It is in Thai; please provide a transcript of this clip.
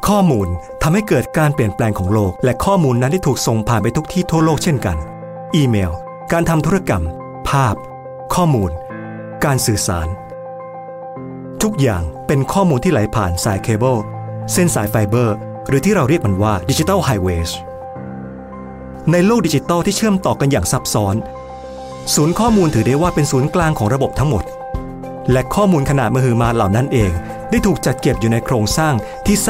ข้อมูลทำให้เกิดการเปลี่ยนแปลงของโลกและข้อมูลนั้นได้ถูกส่งผ่านไปทุกที่ทั่วโลกเช่นกันอีเมลการทำธุรกรรมภาพข้อมูลการสื่อสารทุกอย่างเป็นข้อมูลที่ไหลผ่านสายเคเบิลเส้นสายไฟเบอร์หรือที่เราเรียกมันว่าดิจิทัลไฮเวย์ในโลกดิจิทัลที่เชื่อมต่อกันอย่างซับซ้อนศูนย์ข้อมูลถือได้ว่าเป็นศูนย์กลางของระบบทั้งหมดและข้อมูลขนาดมหึมาเหล่านั้นเองได้ถูกจัดเก็บอยู่ในโครงสร้างที่